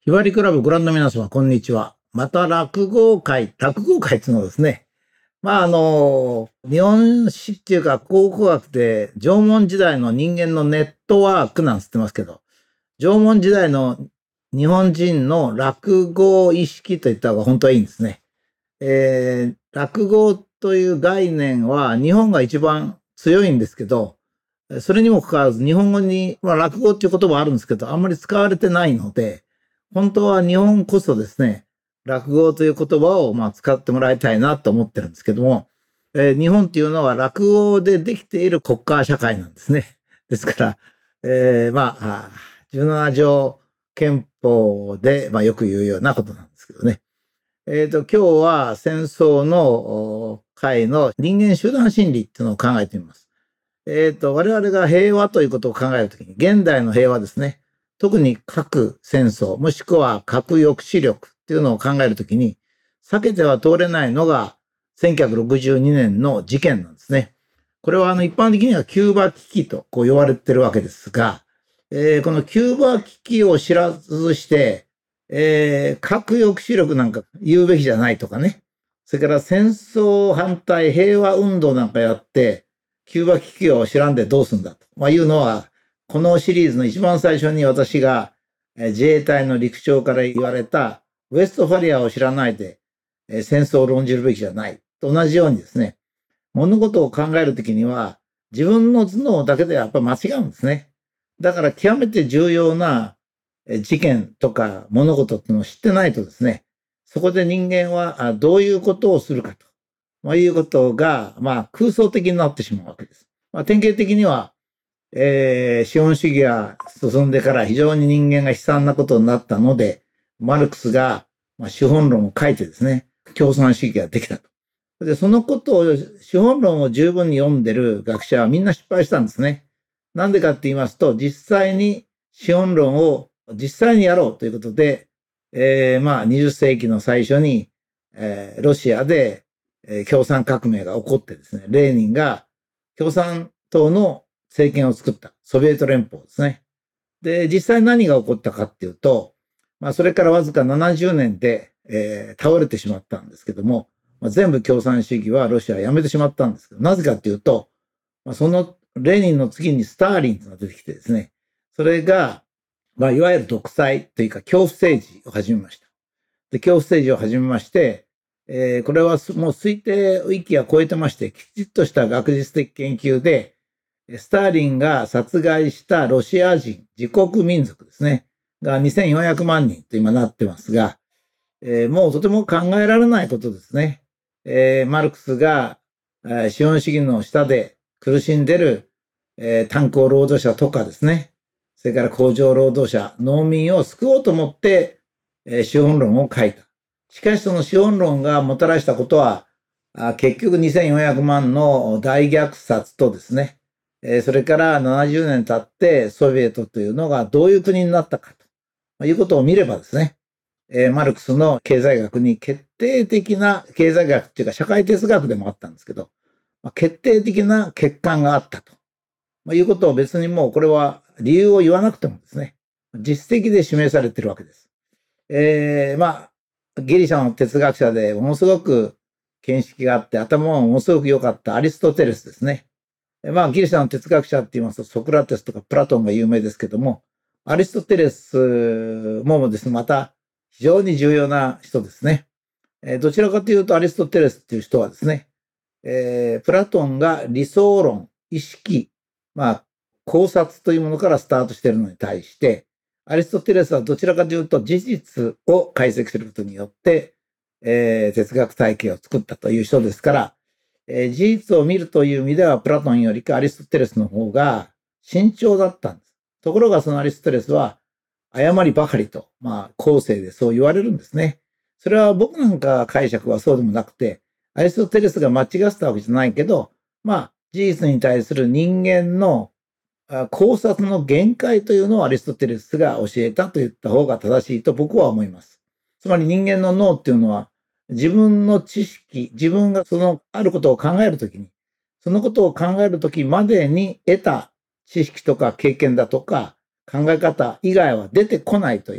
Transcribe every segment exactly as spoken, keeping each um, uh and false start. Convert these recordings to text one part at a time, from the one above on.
ひばりクラブご覧の皆様、こんにちは。また落語会、落語会っていうのはですね、まああの、日本史っていうか考古学で縄文時代の人間のネットワークなんつってますけど、縄文時代の日本人の落語意識といった方が本当はいいんですね。えー、落語という概念は日本が一番強いんですけど、それにもかかわらず日本語に、まあ、落語っていう言葉あるんですけど、あんまり使われてないので、本当は日本こそですね、落語という言葉をまあ使ってもらいたいなと思ってるんですけども、えー、日本っていうのは落語でできている国家社会なんですね。ですから、えー、まあ、じゅうなな条憲法で、まあ、よく言うようなことなんですけどね。えっと、今日は戦争の会の人間集団心理っていうのを考えてみます。えっと、我々が平和ということを考えるときに、現代の平和ですね。特に核戦争、もしくは核抑止力っていうのを考えるときに、避けては通れないのがせんきゅうひゃくろくじゅうにねんの事件なんですね。これはあの一般的にはキューバ危機とこう言われてるわけですが、えー、このキューバ危機を知らずして、えー、核抑止力なんか言うべきじゃないとかね。それから戦争反対平和運動なんかやって、キューバ危機を知らんでどうすんだと、まあ、いうのは、このシリーズの一番最初に私が自衛隊の陸長から言われたウェストファリアを知らないで戦争を論じるべきじゃないと同じようにですね、物事を考えるときには自分の頭脳だけではやっぱり間違うんですね。だから極めて重要な事件とか物事っていうのを知ってないとですね、そこで人間はどういうことをするかと。まあ、いうことが、まあ、空想的になってしまうわけです。まあ、典型的には、えー、資本主義が進んでから非常に人間が悲惨なことになったので、マルクスが、まあ、資本論を書いてですね、共産主義ができたと。で、そのことを、資本論を十分に読んでる学者はみんな失敗したんですね。なんでかって言いますと、実際に資本論を実際にやろうということで、えー、まあ、にじゅっ世紀の最初に、えー、ロシアで、えー、共産革命が起こってですね、レーニンが共産党の政権を作ったソビエト連邦ですね。で、実際何が起こったかっていうと、まあ、それからわずかななじゅうねんで、えー、倒れてしまったんですけども、まあ、全部共産主義はロシアはやめてしまったんですけど、なぜかっていうと、まあ、そのレーニンの次にスターリンが出てきてですね、それが、まあ、いわゆる独裁というか恐怖政治を始めました。で、恐怖政治を始めまして、えー、これはもう推定域は超えてまして、きちっとした学術的研究で、スターリンが殺害したロシア人、自国民族ですね、がにせんよんひゃくまんにんと今なってますが、えー、もうとても考えられないことですね。えー、マルクスが、えー、資本主義の下で苦しんでる、えー、炭鉱労働者とかですね、それから工場労働者、農民を救おうと思って、えー、資本論を書いた。しかしその資本論がもたらしたことは、あ結局にせんよんひゃくまんの大虐殺とですね、えー、それからななじゅうねん経ってソビエトというのがどういう国になったかということを見ればですね、えー、マルクスの経済学に決定的な経済学っていうか社会哲学でもあったんですけど、まあ、決定的な欠陥があったと、まあ、いうことを別にもうこれは理由を言わなくてもですね、実績で示されているわけです。えー、まあ、ギリシャの哲学者でものすごく見識があって頭もものすごく良かったアリストテレスですね。まあ、ギリシャの哲学者って言いますとソクラテスとかプラトンが有名ですけども、アリストテレスもですね、また非常に重要な人ですね。えー、どちらかというとアリストテレスっていう人はですね、えー、プラトンが理想論、意識、まあ、考察というものからスタートしているのに対して、アリストテレスはどちらかというと事実を解析することによって、えー、哲学体系を作ったという人ですから、えー、事実を見るという意味ではプラトンよりかアリストテレスの方が慎重だったんです。ところがそのアリストテレスは誤りばかりと、まあ後世でそう言われるんですね。それは僕なんか解釈はそうでもなくて、アリストテレスが間違ってたわけじゃないけど、まあ事実に対する人間の考察の限界というのをアリストテレスが教えたと言った方が正しいと僕は思います。つまり人間の脳っていうのは自分の知識、自分がそのあることを考えるときに、そのことを考えるときまでに得た知識とか経験だとか考え方以外は出てこないという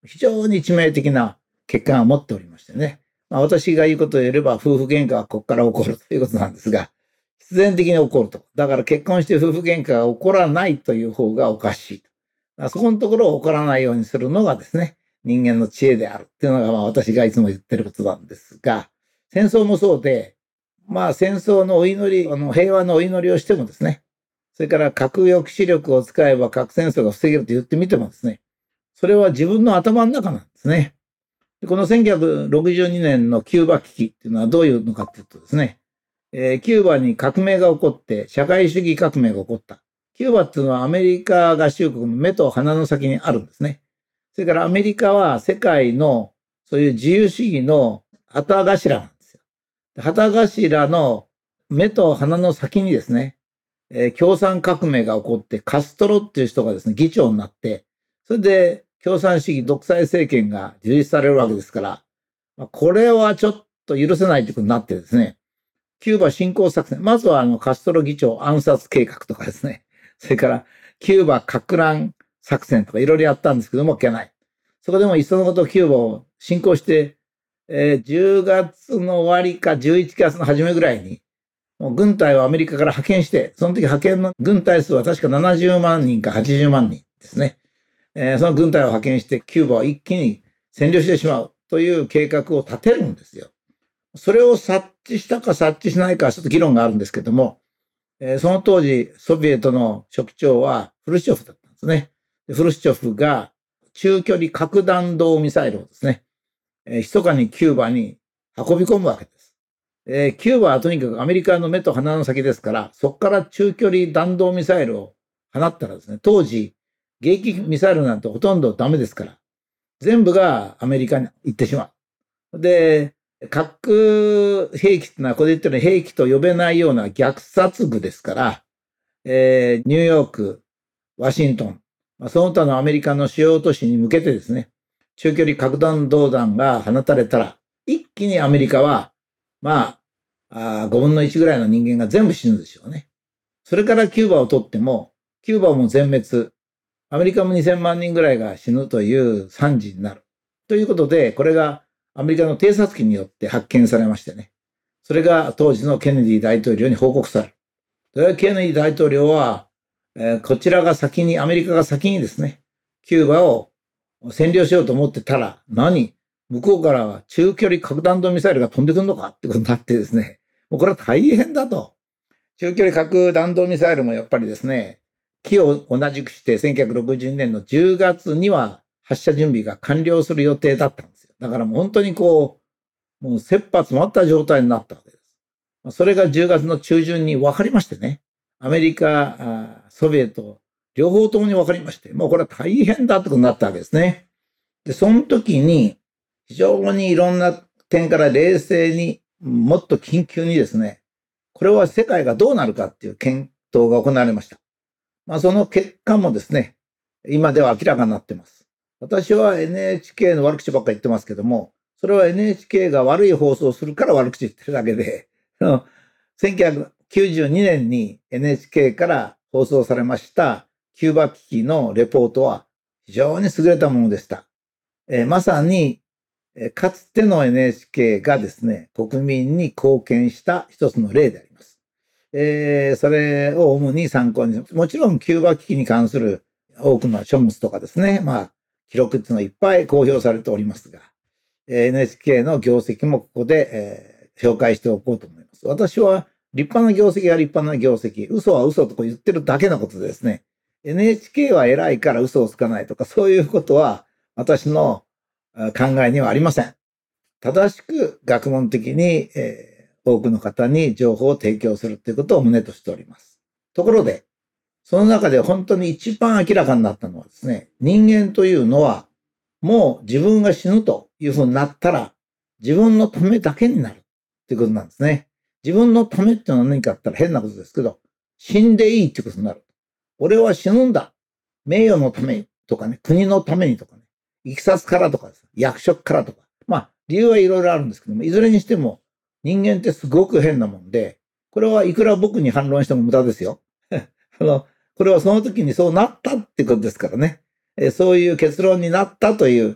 非常に致命的な欠陥を持っておりましてね。まあ、私が言うことを言えれば、夫婦喧嘩はここから起こるということなんですが、必然的に起こると。だから結婚して夫婦喧嘩が起こらないという方がおかしい。そこのところを起こらないようにするのがですね、人間の知恵であるっていうのが、まあ私がいつも言ってることなんですが、戦争もそうで、まあ戦争のお祈り、あの平和のお祈りをしてもですね、それから核抑止力を使えば核戦争が防げると言ってみてもですね、それは自分の頭の中なんですね。このせんきゅうひゃくろくじゅうにねんのキューバ危機っていうのはどういうのかというとですね、えー、キューバに革命が起こって、社会主義革命が起こった。キューバっていうのはアメリカ合衆国の目と鼻の先にあるんですね。それからアメリカは世界のそういう自由主義の旗頭なんですよ。旗頭の目と鼻の先にですね、えー、共産革命が起こって、カストロっていう人がですね、議長になって、それで共産主義独裁政権が樹立されるわけですから、まあ、これはちょっと許せないということになってですね、キューバ侵攻作戦、まずはあのカストロ議長暗殺計画とかですね、それからキューバ撹乱作戦とかいろいろやったんですけども、いけない。そこでもいっそのことキューバを侵攻して、えー、じゅうがつの終わりかじゅういちがつの初めぐらいに、もう軍隊をアメリカから派遣して、その時派遣の軍隊数は確かななじゅうまんにんかはちじゅうまんにんですね。えー、その軍隊を派遣してキューバを一気に占領してしまうという計画を立てるんですよ。それを察知したか察知しないかはちょっと議論があるんですけども、えー、その当時ソビエトの書記長はフルシチョフだったんですね。でフルシチョフが中距離核弾道ミサイルをですね、えー、密かにキューバに運び込むわけです。えー、キューバはとにかくアメリカの目と鼻の先ですから、そこから中距離弾道ミサイルを放ったらですね、当時迎撃ミサイルなんてほとんどダメですから、全部がアメリカに行ってしまう。で、核兵器ってのは、ここで言ってる兵器と呼べないような虐殺具ですから、えー、ニューヨーク、ワシントン、まあ、その他のアメリカの主要都市に向けてですね、中距離核弾道弾が放たれたら、一気にアメリカは、まあ、あごぶんのいちぐらいの人間が全部死ぬでしょうね。それからキューバを取っても、キューバも全滅、アメリカもにせんまんにんぐらいが死ぬという惨事になる。ということで、これがアメリカの偵察機によって発見されましてね。それが当時のケネディ大統領に報告される。それはケネディ大統領は、えー、こちらが先に、アメリカが先にですね、キューバを占領しようと思ってたら、何向こうからは中距離核弾道ミサイルが飛んでくるのかってことになってですね、もうこれは大変だと。中距離核弾道ミサイルもやっぱりですね、期を同じくしてせんきゅうひゃくろくじゅうにねんのじゅうがつには発射準備が完了する予定だったんですよ。だからもう本当にこう、もう切羽詰まった状態になったわけです。それがじゅうがつの中旬に分かりましてね。アメリカ、ソビエト、両方ともに分かりまして、もうこれは大変だってことになったわけですね。で、その時に非常にいろんな点から冷静に、もっと緊急にですね、これは世界がどうなるかっていう検討が行われました。まあ、その結果もですね、今では明らかになっています。私は エヌエイチケー の悪口ばっかり言ってますけども、それは エヌエイチケー が悪い放送をするから悪口言ってるだけで、せんきゅうひゃくきゅうじゅうにねんに エヌエイチケー から放送されましたキューバ危機のレポートは非常に優れたものでした。えー、まさに、えー、かつての エヌエイチケー がですね、国民に貢献した一つの例であります。えー、それを主に参考に、もちろんキューバ危機に関する多くの書物とかですね、まあ、記録っていうのはいっぱい公表されておりますが、エヌエイチケー の業績もここで、えー、紹介しておこうと思います。私は立派な業績は立派な業績、嘘は嘘とか言ってるだけのことでですね、エヌエイチケー は偉いから嘘をつかないとか、そういうことは私の考えにはありません。正しく学問的に、えー、多くの方に情報を提供するということを旨としております。ところで、その中で本当に一番明らかになったのはですね、人間というのはもう自分が死ぬというふうになったら自分のためだけになるということなんですね。自分のためっていうのは何かあったら変なことですけど、死んでいいってことになる。俺は死ぬんだ。名誉のためにとかね、国のためにとかね、いきさつからとかです、役職からとか。まあ理由はいろいろあるんですけども、いずれにしても人間ってすごく変なもんで、これはいくら僕に反論しても無駄ですよ。あのこれはその時にそうなったってことですからね。えそういう結論になったという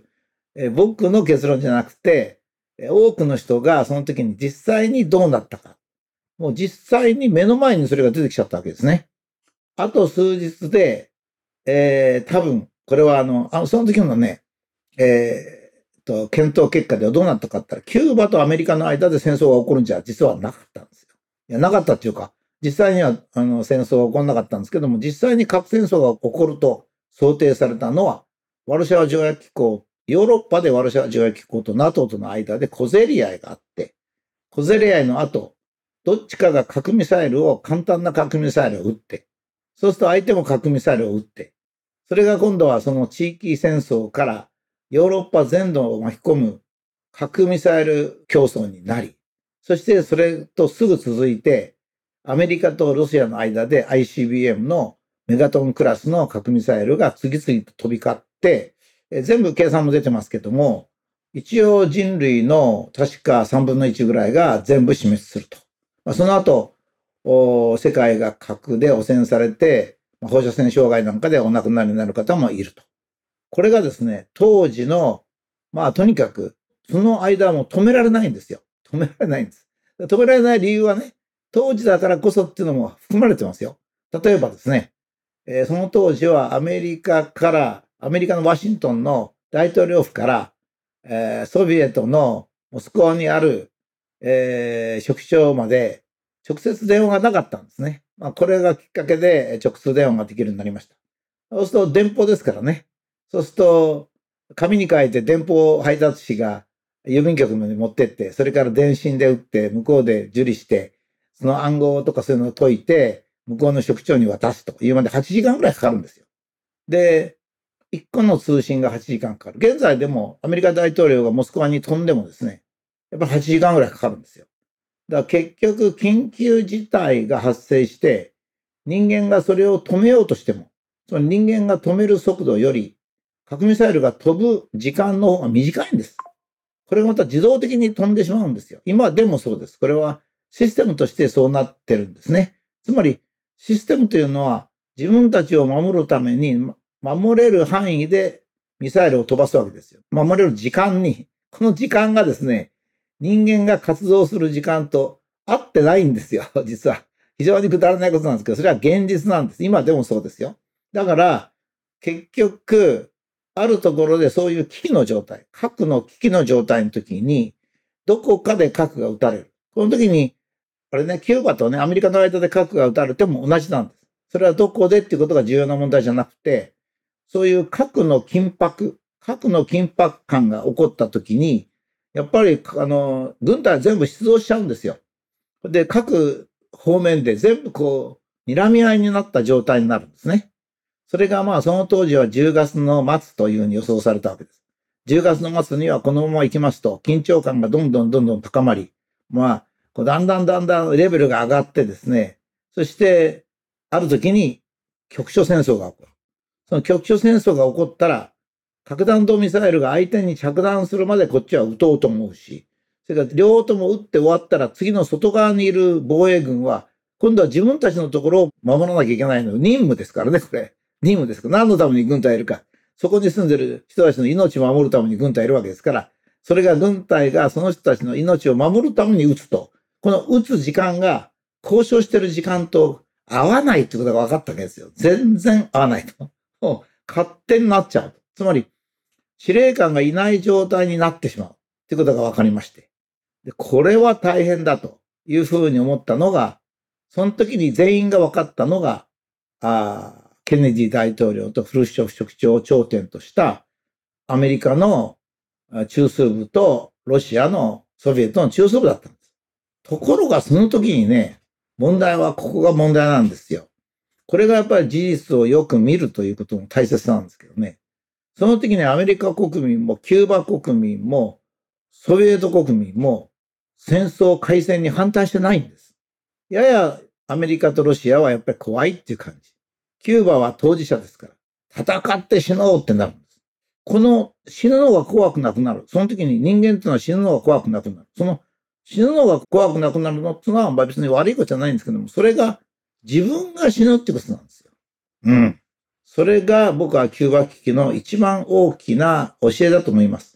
えー僕の結論じゃなくて、えー多くの人がその時に実際にどうなったか。もう実際に目の前にそれが出てきちゃったわけですね。あと数日で、えー多分、これはあの、あのその時のね、えーと、検討結果ではどうなったかって言ったら、キューバとアメリカの間で戦争が起こるんじゃ実はなかったんですよ。いや、なかったっていうか、実際にはあの戦争が起こらなかったんですけども、実際に核戦争が起こると想定されたのは、ワルシャワ条約機構、ヨーロッパでワルシャワ条約機構と ナトー との間で小競り合いがあって、小競り合いの後、どっちかが核ミサイルを、簡単な核ミサイルを撃って、そうすると相手も核ミサイルを撃って、それが今度はその地域戦争からヨーロッパ全土を巻き込む核ミサイル競争になり、そしてそれとすぐ続いて、アメリカとロシアの間で アイシービーエム のメガトンクラスの核ミサイルが次々と飛び交って、全部計算も出てますけども、一応人類の確かさんぶんのいちぐらいが全部死滅すると。その後、世界が核で汚染されて、放射線障害なんかでお亡くなりになる方もいると。これがですね、当時の、まあとにかく、その間はもう止められないんですよ。止められないんです。止められない理由はね、当時だからこそっていうのも含まれてますよ。例えばですね、えー、その当時はアメリカから、アメリカのワシントンの大統領府から、えー、ソビエトのモスクワにある、えー、書記長まで直接電話がなかったんですね。まあ、これがきっかけで直通電話ができるようになりました。そうすると電報ですからね。そうすると、紙に書いて電報配達士が郵便局まで持ってって、それから電信で打って、向こうで受理して、その暗号とかそういうのを解いて、向こうの職長に渡すというまではちじかんぐらいかかるんですよ。で、いっこの通信がはちじかんかかる。現在でもアメリカ大統領がモスクワに飛んでもですね、やっぱりはちじかんぐらいかかるんですよ。だから結局緊急事態が発生して、人間がそれを止めようとしても、その人間が止める速度より、核ミサイルが飛ぶ時間の方が短いんです。これがまた自動的に飛んでしまうんですよ。今でもそうです。これはシステムとしてそうなってるんですね。つまり、システムというのは自分たちを守るために、守れる範囲でミサイルを飛ばすわけですよ。守れる時間に、この時間がですね、人間が活動する時間と合ってないんですよ、実は。非常にくだらないことなんですけど、それは現実なんです。今でもそうですよ。だから、結局、あるところでそういう危機の状態、核の危機の状態の時に、どこかで核が撃たれる。この時に、あれね、キューバとね、アメリカの間で核が撃たれても同じなんです。それはどこでっていうことが重要な問題じゃなくて、そういう核の緊迫、核の緊迫感が起こった時に、やっぱり、あの、軍隊は全部出動しちゃうんですよ。で、各方面で全部こう、睨み合いになった状態になるんですね。それがまあ、その当時はじゅうがつの末というふうに予想されたわけです。じゅうがつの末にはこのまま行きますと、緊張感がどんどんどんどん高まり、まあ、こうだんだんだんだんレベルが上がってですね、そして、ある時に局所戦争が起こる。その局所戦争が起こったら、核弾道ミサイルが相手に着弾するまでこっちは撃とうと思うし、それから両方とも撃って終わったら次の外側にいる防衛軍は、今度は自分たちのところを守らなきゃいけないの。任務ですからね、これ。任務ですから。何のために軍隊いるか。そこに住んでる人たちの命を守るために軍隊いるわけですから、それが軍隊がその人たちの命を守るために撃つと。この撃つ時間が交渉してる時間と合わないってことが分かったわけですよ。全然合わないと。もう勝手になっちゃう。つまり、司令官がいない状態になってしまうってことが分かりまして。で、これは大変だというふうに思ったのが、その時に全員が分かったのが、あケネディ大統領とフルシチョフ書記長を頂点としたアメリカの中枢部とロシアのソビエトの中枢部だったんです。ところがその時にね、問題はここが問題なんですよ。これがやっぱり事実をよく見るということも大切なんですけどね。その時にアメリカ国民もキューバ国民もソビエト国民も戦争開戦に反対してないんです。ややアメリカとロシアはやっぱり怖いっていう感じ。キューバは当事者ですから、戦って死のうってなるんです。この死ぬのが怖くなくなる。その時に人間っていうのは死ぬのが怖くなくなる。その死ぬのが怖くなくなるのっていうのは別に悪いことじゃないんですけども、それが自分が死ぬってことなんですよ。うん。それが僕はキューバ危機の一番大きな教えだと思います。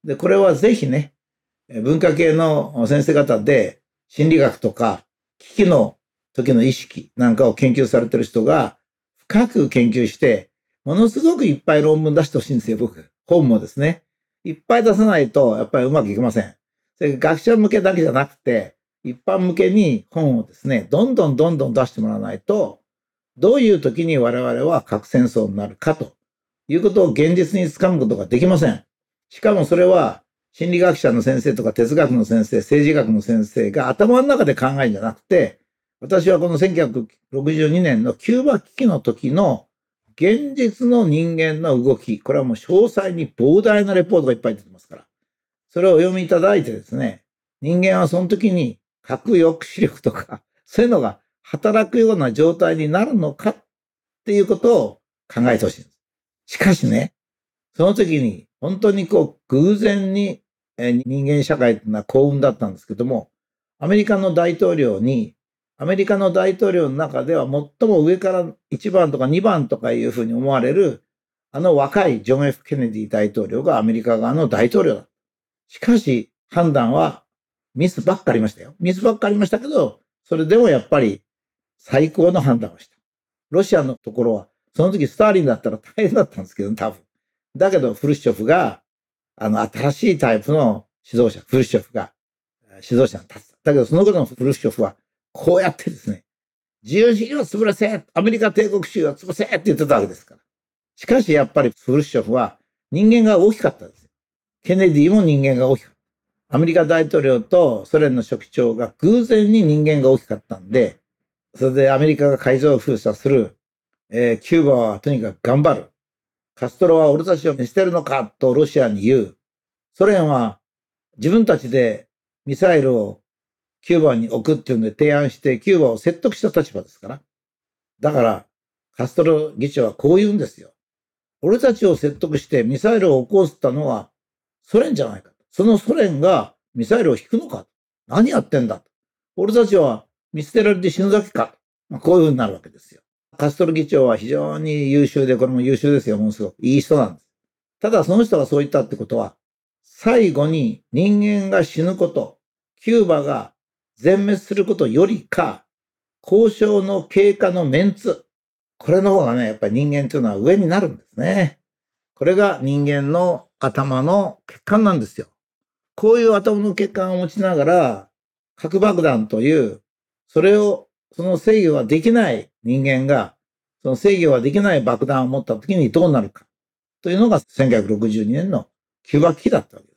で、これはぜひね、文化系の先生方で心理学とか危機の時の意識なんかを研究されてる人が深く研究して、ものすごくいっぱい論文出してほしいんですよ、僕。本もですね。いっぱい出さないと、やっぱりうまくいきません。それ学者向けだけじゃなくて、一般向けに本をですね、どんどんどんどん出してもらわないと、どういう時に我々は核戦争になるかということを現実につかむことができません。しかもそれは、心理学者の先生とか哲学の先生、政治学の先生が頭の中で考えるんじゃなくて、私はこのせんきゅうひゃくろくじゅうにねんのキューバ危機の時の現実の人間の動き、これはもう詳細に膨大なレポートがいっぱい出てますから、それをお読みいただいてですね、人間はその時に核抑止力とか、そういうのが働くような状態になるのかっていうことを考えてほしいんです。しかしね、その時に本当にこう偶然に人間社会っていうのは幸運だったんですけども、アメリカの大統領に、アメリカの大統領の中では最も上からいちばんとかにばんとかいうふうに思われる、あの若いジョン・ F ・ケネディ大統領がアメリカ側の大統領だ。しかし判断はミスばっかりましたよ。ミスばっかりましたけど、それでもやっぱり最高の判断をした。ロシアのところは、その時スターリンだったら大変だったんですけど、多分。だけど、フルシチョフが、あの、新しいタイプの指導者、フルシチョフが指導者に立つ。だけど、その頃のフルシチョフは、こうやってですね、自由主義を潰らせ、アメリカ帝国主義を潰せって言ってたわけですから。しかし、やっぱりフルシチョフは人間が大きかったんですよ。ケネディも人間が大きかった。アメリカ大統領とソ連の書記長が偶然に人間が大きかったんで、それでアメリカが海上封鎖する、えー、キューバはとにかく頑張る。カストロは俺たちを見捨てるのかとロシアに言う。ソ連は自分たちでミサイルをキューバに置くっていうんで提案してキューバを説得した立場ですから。だからカストロ議長はこう言うんですよ。俺たちを説得してミサイルを起こしたのはソ連じゃないか。そのソ連がミサイルを引くのか。何やってんだ。俺たちは見捨てられて死ぬだけか。まあ、こういうふうになるわけですよ。カストロ議長は非常に優秀で、これも優秀ですよ。ものすごくいい人なんです。ただその人がそう言ったってことは、最後に人間が死ぬこと、キューバが全滅することよりか、交渉の経過のメンツ、これの方がね、やっぱり人間というのは上になるんですね。これが人間の頭の血管なんですよ。こういう頭の血管を持ちながら、核爆弾という、それを、その制御ができない人間が、その制御ができない爆弾を持った時にどうなるか、というのがせんきゅうひゃくろくじゅうにねんのキューバ危機だったわけです。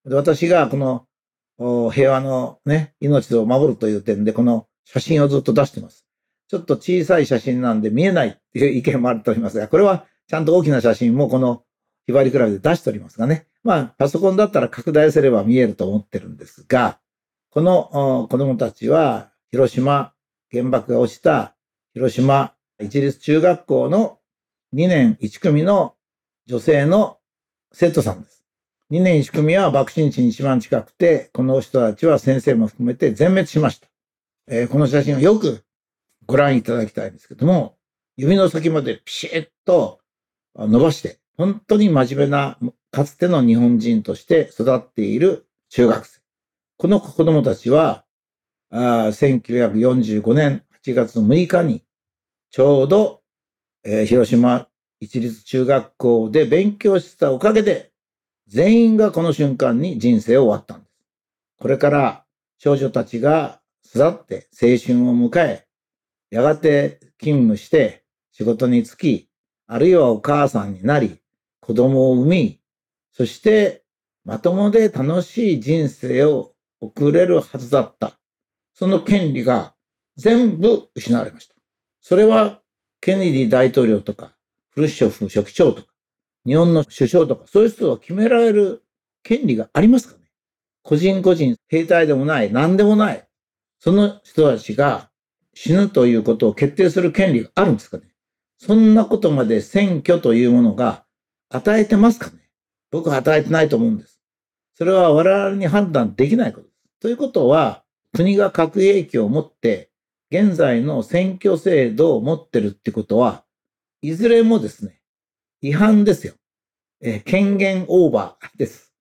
で、私がこの平和のね、命を守るという点で、この写真をずっと出しています。ちょっと小さい写真なんで見えないっていう意見もあると思いますが、これはちゃんと大きな写真もこのひばりクラブで出しておりますがね。まあ、パソコンだったら拡大すれば見えると思ってるんですが、この子供たちは、広島原爆が落ちた広島市立中学校のにねんいち組の女性の生徒さんです。にねんいち組は爆心地に一番近くて、この人たちは先生も含めて全滅しました。えー、この写真をよくご覧いただきたいんですけども、指の先までピシッと伸ばして、本当に真面目な、かつての日本人として育っている中学生。この子供たちは、せんきゅうひゃくよんじゅうごねんはちがつむいかに、ちょうど、えー、広島市立中学校で勉強してたおかげで、全員がこの瞬間に人生を終わったんです。これから少女たちが育って青春を迎え、やがて勤務して仕事に就き、あるいはお母さんになり、子供を産み、そしてまともで楽しい人生を送れるはずだった。その権利が全部失われました。それはケネディ大統領とか、フルシチョフ書記長とか、日本の首相とか、そういう人は決められる権利がありますかね。個人個人、兵隊でもない、何でもない。その人たちが死ぬということを決定する権利があるんですかね。そんなことまで選挙というものが与えてますかね。僕は与えてないと思うんです。それは我々に判断できないことです。ということは、国が核兵器を持って、現在の選挙制度を持ってるってことは、いずれもですね、違反ですよ。えー、権限オーバーです。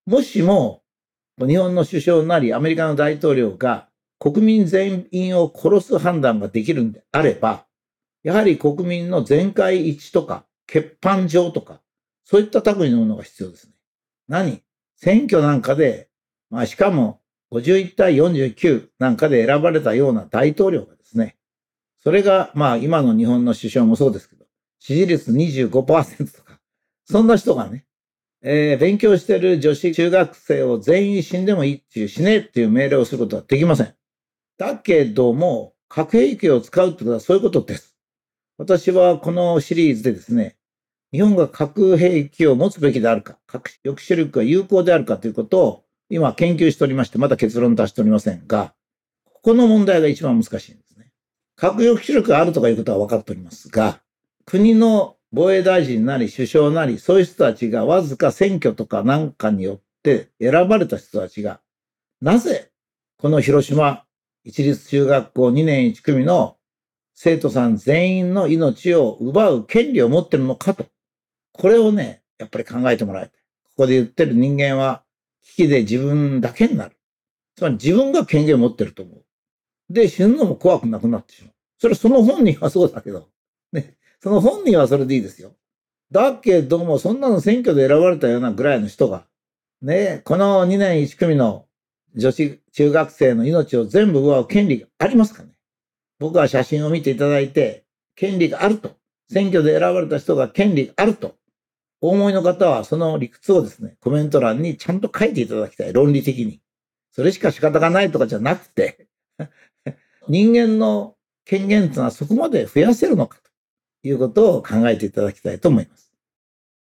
もしも、日本の首相なりアメリカの大統領が国民全員を殺す判断ができるんであれば、やはり国民の全会一致とか、決判上とか、そういった類のものが必要ですね。何？選挙なんかで、まあしかもごじゅういち対よんじゅうきゅうなんかで選ばれたような大統領がですね、それがまあ今の日本の首相もそうですけど、支持率 にじゅうごパーセント とか、そんな人がね、えー、勉強している女子中学生を全員死んでもいいっていう、死ねっていう命令をすることはできません。だけども、核兵器を使うってことはそういうことです。私はこのシリーズでですね、日本が核兵器を持つべきであるか、核抑止力が有効であるかということを今研究しておりまして、まだ結論出しておりませんが、ここの問題が一番難しいんですね。核抑止力があるとかいうことは分かっておりますが、国の防衛大臣なり首相なり、そういう人たちがわずか選挙とかなんかによって選ばれた人たちが、なぜこの広島市立中学校にねんいち組の生徒さん全員の命を奪う権利を持っているのかと。これをね、やっぱり考えてもらいたい。ここで言ってる人間は危機で自分だけになる。つまり自分が権限を持ってると思う。で、死ぬのも怖くなくなってしまう。それその本人はそうだけど、ね、その本人はそれでいいですよ。だけども、そんなの選挙で選ばれたようなぐらいの人が、ね、このにねんいち組の女子中学生の命を全部奪う権利がありますかね。僕は写真を見ていただいて、権利があると。選挙で選ばれた人が権利があると。お思いの方はその理屈をですね、コメント欄にちゃんと書いていただきたい。論理的に。それしか仕方がないとかじゃなくて、人間の権限というのはそこまで増やせるのかということを考えていただきたいと思います。